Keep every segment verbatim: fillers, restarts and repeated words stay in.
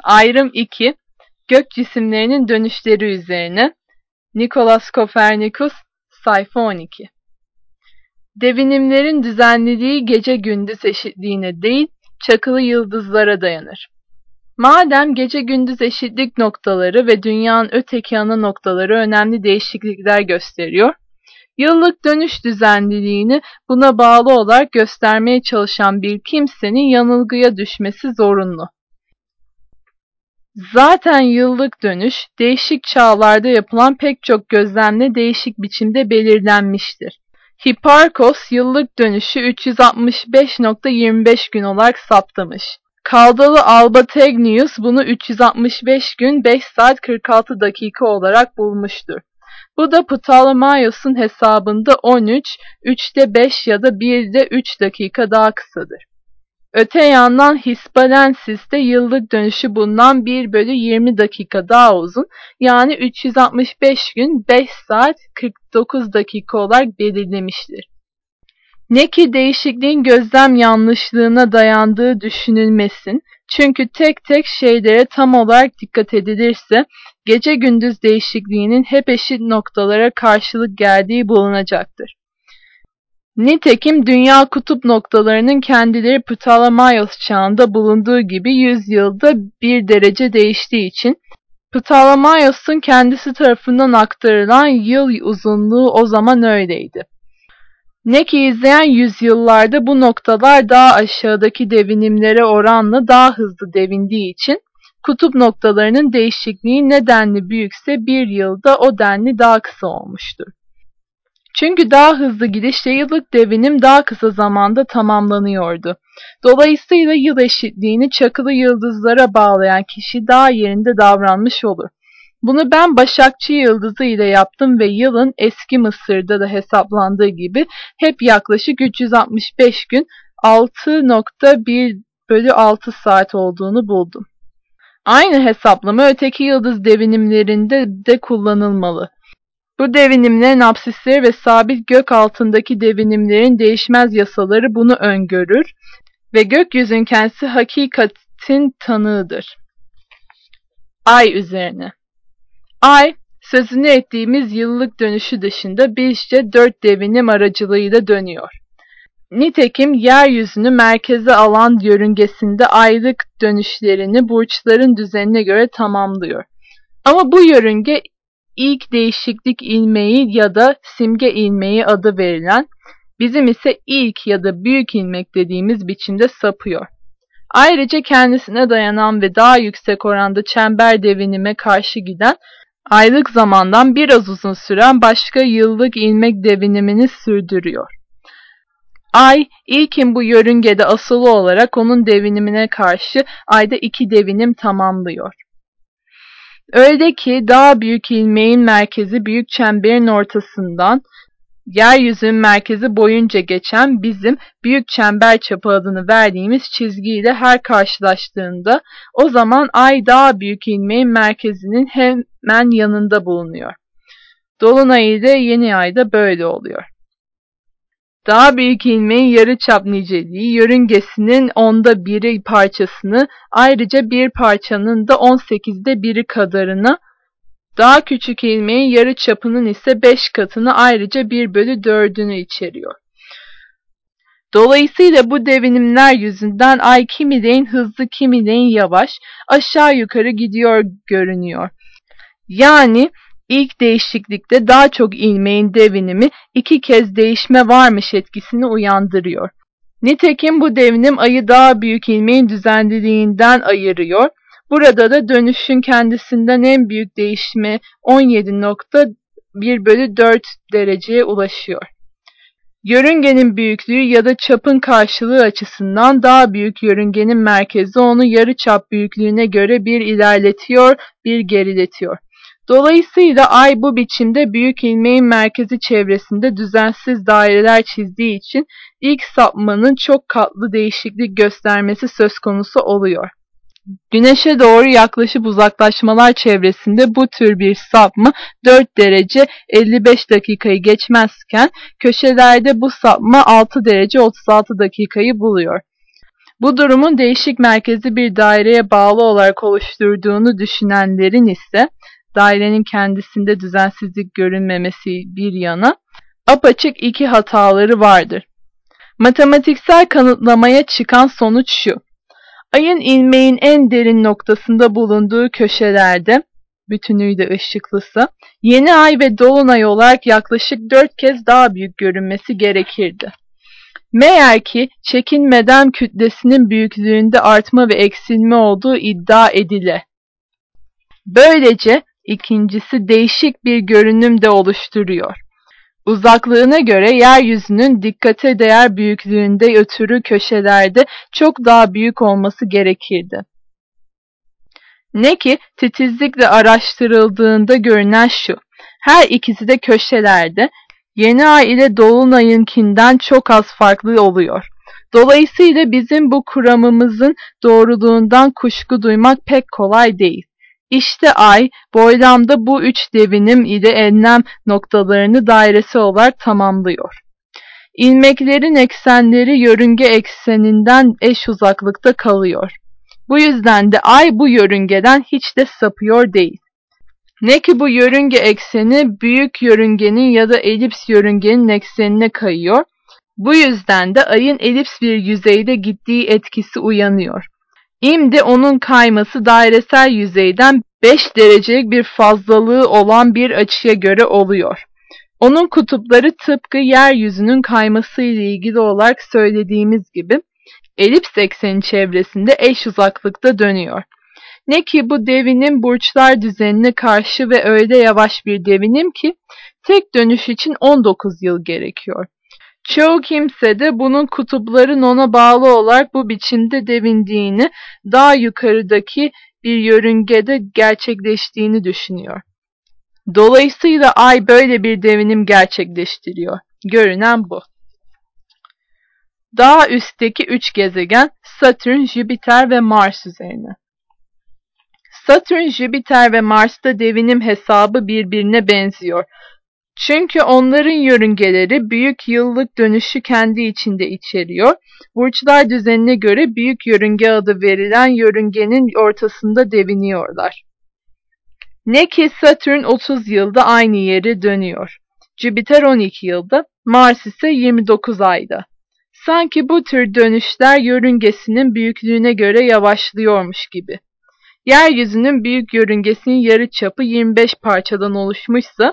Ayrım iki. Gök cisimlerinin dönüşleri üzerine. Nikolaus Kopernikus, sayfa on iki. Devinimlerin düzenliliği gece gündüz eşitliğine değil, çakılı yıldızlara dayanır. Madem gece gündüz eşitlik noktaları ve dünyanın öteki ana noktaları önemli değişiklikler gösteriyor, yıllık dönüş düzenliliğini buna bağlı olarak göstermeye çalışan bir kimsenin yanılgıya düşmesi zorunlu. Zaten yıllık dönüş, değişik çağlarda yapılan pek çok gözlemle değişik biçimde belirlenmiştir. Hipparkos yıllık dönüşü üç yüz altmış beş nokta yirmi beş gün olarak saptamış. Kaldalı Alba Tegnius bunu üç yüz altmış beş gün beş saat kırk altı dakika olarak bulmuştur. Bu da Ptolemaios'un hesabında on üç, üçte beş ya da birde üç dakika daha kısadır. Öte yandan Hispalensis de yıllık dönüşü bundan bir bölü yirmi dakika daha uzun, yani üç yüz altmış beş gün beş saat kırk dokuz dakika olarak belirlemiştir. Ne ki değişikliğin gözlem yanlışlığına dayandığı düşünülmesin, çünkü tek tek şeylere tam olarak dikkat edilirse, gece gündüz değişikliğinin hep eşit noktalara karşılık geldiği bulunacaktır. Nitekim dünya kutup noktalarının kendileri Ptolemaios çağında bulunduğu gibi yüz yılda bir derece değiştiği için, Ptolemaios'un kendisi tarafından aktarılan yıl uzunluğu o zaman öyleydi. Ne ki izleyen yüzyıllarda bu noktalar daha aşağıdaki devinimlere oranla daha hızlı devindiği için, kutup noktalarının değişikliği ne denli büyükse bir yılda o denli daha kısa olmuştur. Çünkü daha hızlı gidişle yıllık devinim daha kısa zamanda tamamlanıyordu. Dolayısıyla yıl eşitliğini çakılı yıldızlara bağlayan kişi daha yerinde davranmış olur. Bunu ben Başakçı yıldızı ile yaptım ve yılın eski Mısır'da da hesaplandığı gibi hep yaklaşık üç yüz altmış beş gün altı nokta bir bölü altı saat olduğunu buldum. Aynı hesaplama öteki yıldız devinimlerinde de kullanılmalı. Bu devinimlerin apsisleri ve sabit gök altındaki devinimlerin değişmez yasaları bunu öngörür ve gökyüzünün kendisi hakikatin tanığıdır. Ay üzerine. Ay, sözünü ettiğimiz yıllık dönüşü dışında bizce dört devinim aracılığıyla dönüyor. Nitekim yeryüzünü merkeze alan yörüngesinde aylık dönüşlerini burçların düzenine göre tamamlıyor. Ama bu yörünge ilk değişiklik ilmeği ya da simge ilmeği adı verilen, bizim ise ilk ya da büyük ilmek dediğimiz biçimde sapıyor. Ayrıca kendisine dayanan ve daha yüksek oranda çember devinime karşı giden, aylık zamandan biraz uzun süren başka yıllık ilmek devinimini sürdürüyor. Ay, ilkin bu yörüngede asılı olarak onun devinimine karşı ayda iki devinim tamamlıyor. Öyle ki daha büyük ilmeğin merkezi büyük çemberin ortasından, yeryüzünün merkezi boyunca geçen bizim büyük çember çapı adını verdiğimiz çizgiyle her karşılaştığında, o zaman ay daha büyük ilmeğin merkezinin hemen yanında bulunuyor. Dolunay ile yeni ay da böyle oluyor. Daha büyük ilmeğin yarıçap niceliği, yörüngesinin onda biri parçasını, ayrıca bir parçanın da on sekizde biri kadarını, daha küçük ilmeğin yarıçapının ise beş katını, ayrıca bir bölü dördünü içeriyor. Dolayısıyla bu devinimler yüzünden ay kimileyin hızlı kimileyin yavaş, aşağı yukarı gidiyor görünüyor. Yani İlk değişiklikte daha çok ilmeğin devinimi iki kez değişme varmış etkisini uyandırıyor. Nitekim bu devinim ayı daha büyük ilmeğin düzenliliğinden ayırıyor. Burada da dönüşün kendisinden en büyük değişme on yedi nokta bir bölü dört dereceye ulaşıyor. Yörüngenin büyüklüğü ya da çapın karşılığı açısından daha büyük yörüngenin merkezi onu yarıçap büyüklüğüne göre bir ilerletiyor, bir geriletiyor. Dolayısıyla ay bu biçimde büyük ilmeğin merkezi çevresinde düzensiz daireler çizdiği için ilk sapmanın çok katlı değişiklik göstermesi söz konusu oluyor. Güneşe doğru yaklaşıp uzaklaşmalar çevresinde bu tür bir sapma dört derece elli beş dakikayı geçmezken köşelerde bu sapma altı derece otuz altı dakikayı buluyor. Bu durumun değişik merkezi bir daireye bağlı olarak oluşturduğunu düşünenlerin ise dairenin kendisinde düzensizlik görünmemesi bir yana apaçık iki hataları vardır. Matematiksel kanıtlamaya çıkan sonuç şu: Ayın ilmeğin en derin noktasında bulunduğu köşelerde, bütünüyle ışıklısı, yeni ay ve dolunay olarak yaklaşık dört kez daha büyük görünmesi gerekirdi. Meğer ki çekinmeden kütlesinin büyüklüğünde artma ve eksilme olduğu iddia edile. Böylece ikincisi değişik bir görünüm de oluşturuyor. Uzaklığına göre yeryüzünün dikkate değer büyüklüğünde ötürü köşelerde çok daha büyük olması gerekirdi. Ne ki titizlikle araştırıldığında görünen şu: her ikisi de köşelerde yeni ay ile dolunayınkinden çok az farklı oluyor. Dolayısıyla bizim bu kuramımızın doğruluğundan kuşku duymak pek kolay değil. İşte ay, boylamda bu üç devinim ile enlem noktalarını dairesi olarak tamamlıyor. İlmeklerin eksenleri yörünge ekseninden eş uzaklıkta kalıyor. Bu yüzden de ay bu yörüngeden hiç de sapıyor değil. Ne ki bu yörünge ekseni büyük yörüngenin ya da elips yörüngenin eksenine kayıyor. Bu yüzden de ayın elips bir yüzeyde gittiği etkisi uyanıyor. İmdi onun kayması dairesel yüzeyden beş derecelik bir fazlalığı olan bir açıya göre oluyor. Onun kutupları tıpkı yeryüzünün kayması ile ilgili olarak söylediğimiz gibi elips ekseni çevresinde eş uzaklıkta dönüyor. Ne ki bu devinim burçlar düzenine karşı ve öyle yavaş bir devinim ki tek dönüş için on dokuz yıl gerekiyor. Çoğu kimse de bunun kutupların ona bağlı olarak bu biçimde devindiğini, daha yukarıdaki bir yörüngede gerçekleştiğini düşünüyor. Dolayısıyla ay böyle bir devinim gerçekleştiriyor. Görünen bu. Daha üstteki üç gezegen Satürn, Jüpiter ve Mars üzerine. Satürn, Jüpiter ve Mars'ta devinim hesabı birbirine benziyor. Çünkü onların yörüngeleri büyük yıllık dönüşü kendi içinde içeriyor. Burçlar düzenine göre büyük yörünge adı verilen yörüngenin ortasında deviniyorlar. Ne ki Satürn otuz yılda aynı yere dönüyor. Jüpiter on iki yılda, Mars ise yirmi dokuz ayda. Sanki bu tür dönüşler yörüngesinin büyüklüğüne göre yavaşlıyormuş gibi. Yeryüzünün büyük yörüngesinin yarıçapı yirmi beş parçadan oluşmuşsa,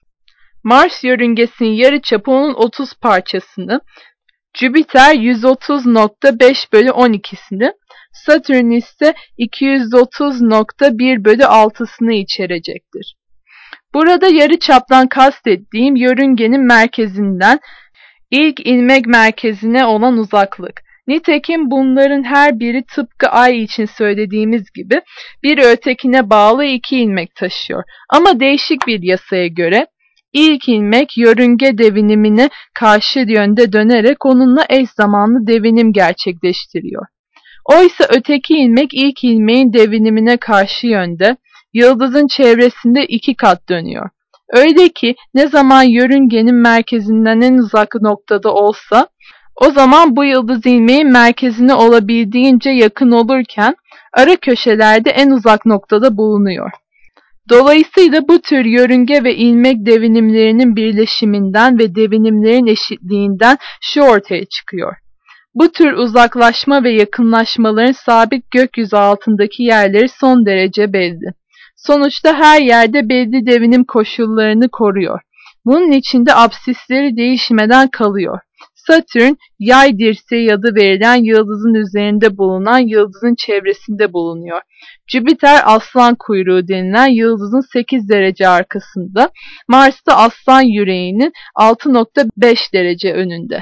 Mars yörüngesinin yarıçapı onun otuz parçasını, Jüpiter yüz otuz nokta beş bölü on ikisini, Satürn ise iki yüz otuz nokta bir bölü altısını içerecektir. Burada yarıçaptan kastettiğim yörüngenin merkezinden ilk ilmek merkezine olan uzaklık. Nitekim bunların her biri tıpkı ay için söylediğimiz gibi biri ötekine bağlı iki ilmek taşıyor. Ama değişik bir yasaya göre İlk ilmek yörünge devinimine karşı yönde dönerek onunla eş zamanlı devinim gerçekleştiriyor. Oysa öteki ilmek ilk ilmeğin devinimine karşı yönde, yıldızın çevresinde iki kat dönüyor. Öyle ki ne zaman yörüngenin merkezinden en uzak noktada olsa, o zaman bu yıldız ilmeğin merkezine olabildiğince yakın olurken, ara köşelerde en uzak noktada bulunuyor. Dolayısıyla bu tür yörünge ve ilmek devinimlerinin birleşiminden ve devinimlerin eşitliğinden şu ortaya çıkıyor. Bu tür uzaklaşma ve yakınlaşmaların sabit gökyüzü altındaki yerleri son derece belli. Sonuçta her yerde belli devinim koşullarını koruyor. Bunun içinde absisleri değişmeden kalıyor. Satürn, yay dirseği adı verilen yıldızın üzerinde bulunan yıldızın çevresinde bulunuyor. Jüpiter aslan kuyruğu denilen yıldızın sekiz derece arkasında, Mars'ta aslan yüreğinin altı nokta beş derece önünde.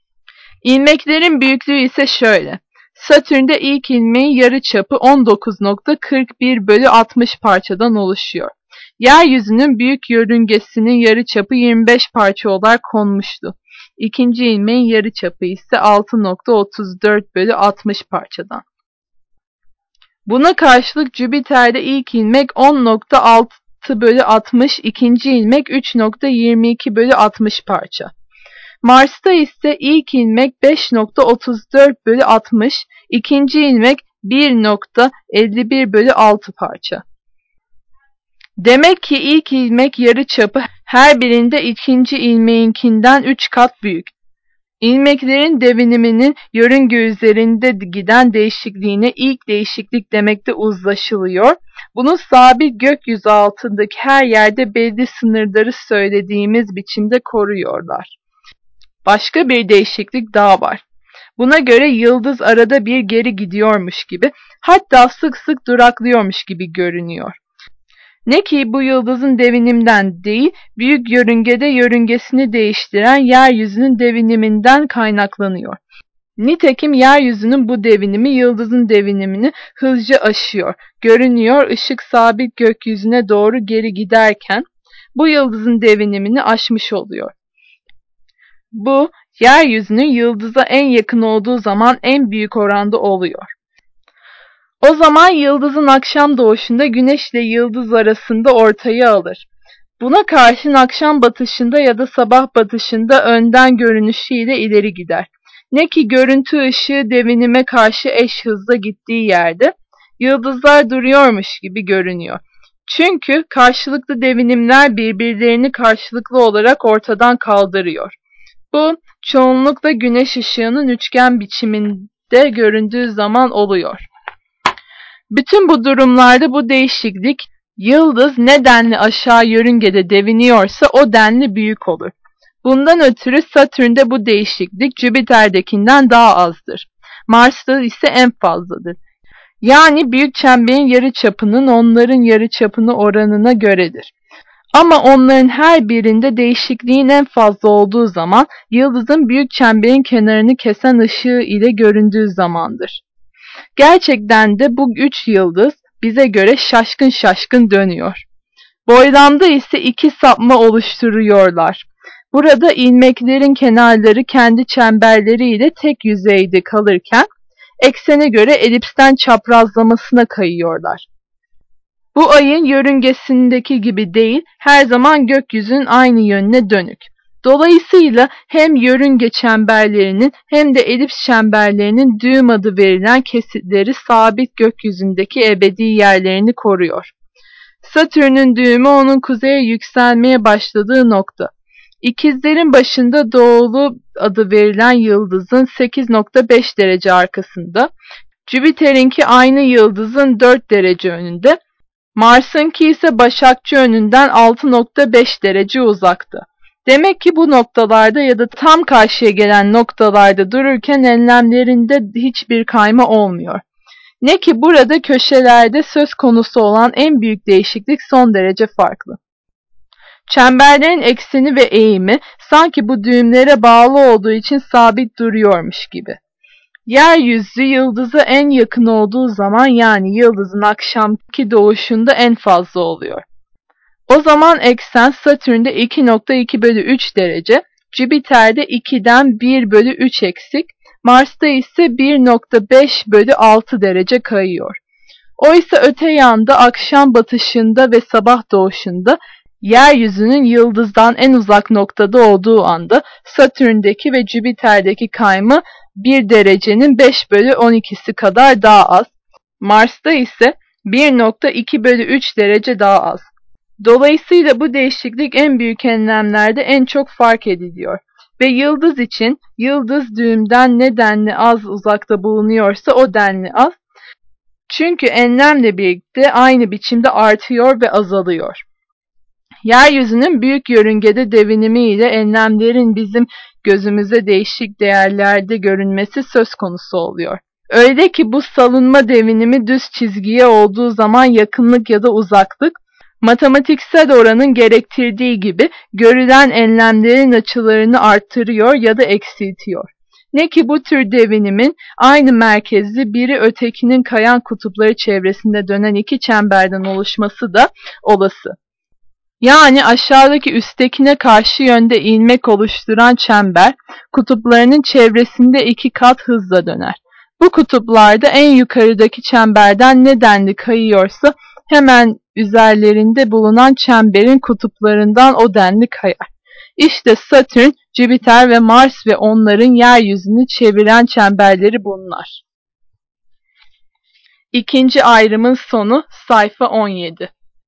İlmeklerin büyüklüğü ise şöyle. Satürn'de ilk ilmeğin yarıçapı on dokuz nokta kırk bir bölü altmış parçadan oluşuyor. Yeryüzünün büyük yörüngesinin yarıçapı yirmi beş parça olarak konmuştu. İkinci ilmeğin yarıçapı ise altı nokta otuz dört bölü altmış parçadan. Buna karşılık Jüpiter'de ilk ilmek on nokta altı bölü altmış, ikinci ilmek üç nokta yirmi iki bölü altmış parça. Mars'ta ise ilk ilmek beş nokta otuz dört bölü altmış, ikinci ilmek bir nokta elli bir bölü altı parça. Demek ki ilk ilmek yarıçapı her birinde ikinci ilmeğinkinden üç kat büyük. İlmeklerin deviniminin yörünge üzerinde giden değişikliğine ilk değişiklik demekte uzlaşılıyor. Bunu sabit gökyüzü altındaki her yerde belli sınırları söylediğimiz biçimde koruyorlar. Başka bir değişiklik daha var. Buna göre yıldız arada bir geri gidiyormuş gibi, hatta sık sık duraklıyormuş gibi görünüyor. Ne ki bu yıldızın devinimden değil, büyük yörüngede yörüngesini değiştiren yeryüzünün deviniminden kaynaklanıyor. Nitekim yeryüzünün bu devinimi yıldızın devinimini hızlıca aşıyor. Görünüyor, ışık sabit gökyüzüne doğru geri giderken bu yıldızın devinimini aşmış oluyor. Bu, yeryüzünün yıldıza en yakın olduğu zaman en büyük oranda oluyor. O zaman yıldızın akşam doğuşunda güneşle yıldız arasında ortayı alır. Buna karşın akşam batışında ya da sabah batışında önden görünüşüyle ileri gider. Ne ki görüntü ışığı devinime karşı eş hızla gittiği yerde yıldızlar duruyormuş gibi görünüyor. Çünkü karşılıklı devinimler birbirlerini karşılıklı olarak ortadan kaldırıyor. Bu çoğunlukla güneş ışığının üçgen biçiminde göründüğü zaman oluyor. Bütün bu durumlarda bu değişiklik, yıldız ne denli aşağı yörüngede deviniyorsa o denli büyük olur. Bundan ötürü Satürn'de bu değişiklik Jüpiter'dekinden daha azdır. Mars'ta ise en fazladır. Yani büyük çemberin yarıçapının onların yarıçapına oranına göredir. Ama onların her birinde değişikliğin en fazla olduğu zaman yıldızın büyük çemberin kenarını kesen ışığı ile göründüğü zamandır. Gerçekten de bu üç yıldız bize göre şaşkın şaşkın dönüyor. Boylamda ise iki sapma oluşturuyorlar. Burada ilmeklerin kenarları kendi çemberleriyle tek yüzeyde kalırken, eksene göre elipsten çaprazlamasına kayıyorlar. Bu ayın yörüngesindeki gibi değil, her zaman gökyüzünün aynı yönüne dönük. Dolayısıyla hem yörünge çemberlerinin hem de elips çemberlerinin düğüm adı verilen kesitleri sabit gökyüzündeki ebedi yerlerini koruyor. Satürn'ün düğümü onun kuzeye yükselmeye başladığı nokta. İkizlerin başında doğulu adı verilen yıldızın sekiz nokta beş derece arkasında, Jüpiter'inki aynı yıldızın dört derece önünde, Mars'ınki ise Başakçı önünden altı nokta beş derece uzakta. Demek ki bu noktalarda ya da tam karşıya gelen noktalarda dururken enlemlerinde hiçbir kayma olmuyor. Ne ki burada köşelerde söz konusu olan en büyük değişiklik son derece farklı. Çemberlerin ekseni ve eğimi sanki bu düğümlere bağlı olduğu için sabit duruyormuş gibi. Yeryüzü yıldıza en yakın olduğu zaman, yani yıldızın akşamki doğuşunda en fazla oluyor. O zaman eksen Satürn'de iki nokta iki bölü üç derece, Jüpiter'de ikiden bir bölü üç eksik, Mars'ta ise bir nokta beş bölü altı derece kayıyor. Oysa öte yanda akşam batışında ve sabah doğuşunda yeryüzünün yıldızdan en uzak noktada olduğu anda Satürn'deki ve Jüpiter'deki kayma bir derecenin beş bölü on ikisi kadar daha az. Mars'ta ise bir nokta iki bölü üç derece daha az. Dolayısıyla bu değişiklik en büyük enlemlerde en çok fark ediliyor. Ve yıldız için yıldız düğümden ne denli az uzakta bulunuyorsa o denli az. Çünkü enlemle birlikte aynı biçimde artıyor ve azalıyor. Yeryüzünün büyük yörüngede devinimi ile enlemlerin bizim gözümüze değişik değerlerde görünmesi söz konusu oluyor. Öyle ki bu salınma devinimi düz çizgiye olduğu zaman yakınlık ya da uzaklık, matematiksel oranın gerektirdiği gibi görülen enlemlerin açılarını arttırıyor ya da eksiltiyor. Ne ki bu tür devinimin aynı merkezli biri ötekinin kayan kutupları çevresinde dönen iki çemberden oluşması da olası. Yani aşağıdaki üsttekine karşı yönde ilmek oluşturan çember, kutuplarının çevresinde iki kat hızla döner. Bu kutuplarda en yukarıdaki çemberden ne denli kayıyorsa hemen üzerlerinde bulunan çemberin kutuplarından o denli kayar. İşte Satürn Jüpiter ve Mars ve onların yeryüzünü çeviren çemberleri bunlar. İkinci ayrımın sonu sayfa on yedi.